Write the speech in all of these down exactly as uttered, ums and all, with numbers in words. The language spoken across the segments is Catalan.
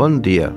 Bon dia.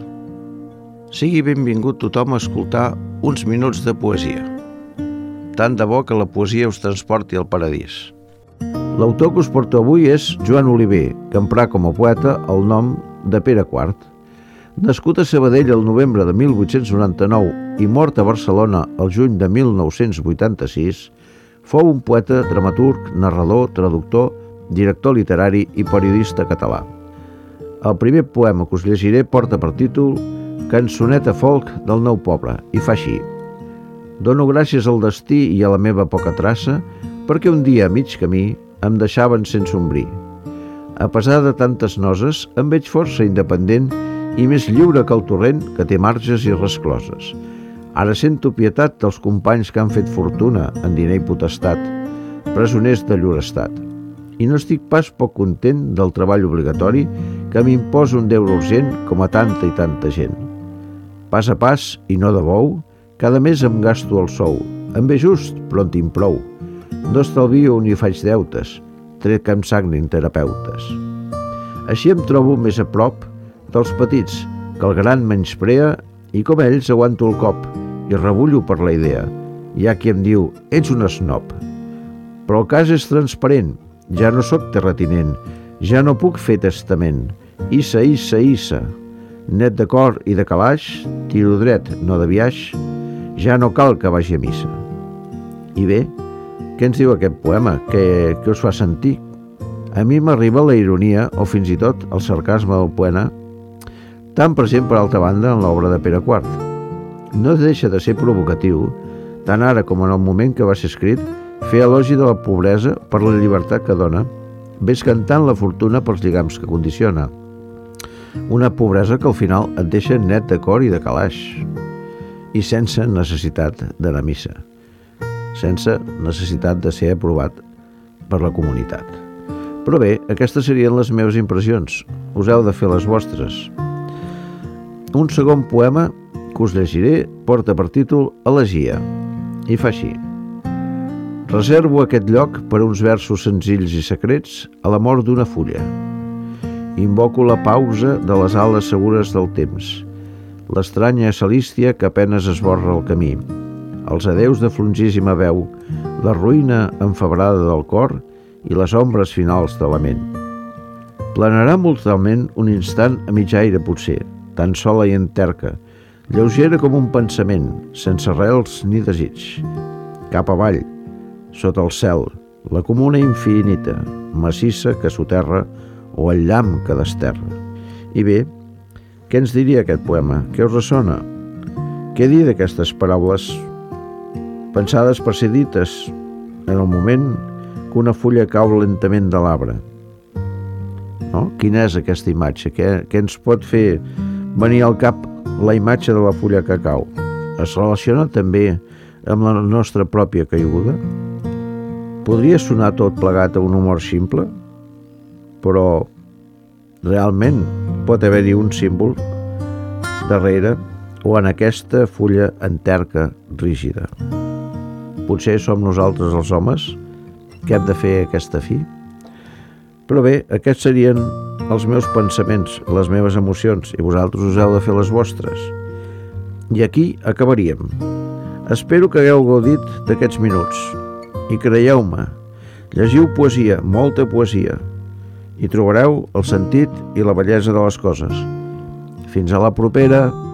Sigui benvingut tothom a escoltar uns minuts de poesia. Tant de bo que la poesia us transporti al paradís. L'autor que us porto avui és Joan Oliver, que emprà com a poeta el nom de Pere quart. Nascut a Sabadell el novembre de mil vuit-cents noranta-nou i mort a Barcelona el juny de mil nou-cents vuitanta-sis, fou un poeta, dramaturg, narrador, traductor, director literari i periodista català. El primer poema que us llegiré porta per títol Cançoneta folk del nou poble i fa així. Dono gràcies al destí i a la meva poca traça perquè un dia a mig camí em deixaven sense ombrir. A pesar de tantes noses, em veig força independent i més lliure que el torrent que té marges i rescloses. Ara sento pietat dels companys que han fet fortuna en diner i potestat, presoners de llur estat. I no estic pas poc content del treball obligatori que m'imposa un deure urgent com a tanta i tanta gent. Pas a pas, i no de bou, cada mes em gasto el sou. Em ve just, però en tinc prou. No estalvio ni faig deutes, tret que em sagnin terapeutes. Així em trobo més a prop dels petits, que el gran menysprea, i com ells aguanto el cop i rebullo per la idea. Hi ha qui em diu, ets un snob. Però el cas és transparent. Ja no sóc terratinent, ja no puc fer testament. Issa, issa, issa. Net de cor i de calaix, tiro dret, no de biaix, ja no cal que vagi a missa. I bé, què ens diu aquest poema? Què, què us fa sentir? A mi m'arriba la ironia o fins i tot el sarcasme del poema, tan present per altra banda en l'obra de Pere quart. No deixa de ser provocatiu, tant ara com en el moment que va ser escrit, fer elogi de la pobresa per la llibertat que dona, ves cantant la fortuna pels lligams que condiciona. Una pobresa que al final et deixa net de cor i de calaix, i sense necessitat d'anar a missa, sense necessitat de ser aprovat per la comunitat. Però bé, aquestes serien les meves impressions. Us heu de fer les vostres. Un segon poema que us llegiré porta per títol Elegia, i fa així. Reservo aquest lloc per a uns versos senzills i secrets a la mort d'una fulla. Invoco la pausa de les ales segures del temps, l'estranya salístia que apenes esborra el camí, els adeus de flongíssima veu, la ruïna enfebrada del cor i les ombres finals de la ment. Planarà mortalment un instant a mig aire potser, tan sola i enterca, lleugera com un pensament, sense arrels ni desig. Cap avall, sota el cel, la comuna infinita, massissa que soterra o el llamp que desterra. I bé, què ens diria aquest poema? Què us ressona? Què dir d'aquestes paraules pensades per ser dites en el moment que una fulla cau lentament de l'arbre? No? Quina és aquesta imatge? Què, què ens pot fer venir al cap la imatge de la fulla que cau? Es relaciona també amb la nostra pròpia caiguda? Podria sonar tot plegat a un humor simple, però realment pot haver-hi un símbol darrere o en aquesta fulla enterca rígida. Potser som nosaltres els homes que hem de fer aquesta fi? Però bé, aquests serien els meus pensaments, les meves emocions, i vosaltres us heu de fer les vostres. I aquí acabaríem. Espero que hagueu gaudit d'aquests minuts. I creieu-me, llegiu poesia, molta poesia, i trobareu el sentit i la bellesa de les coses. Fins a la propera!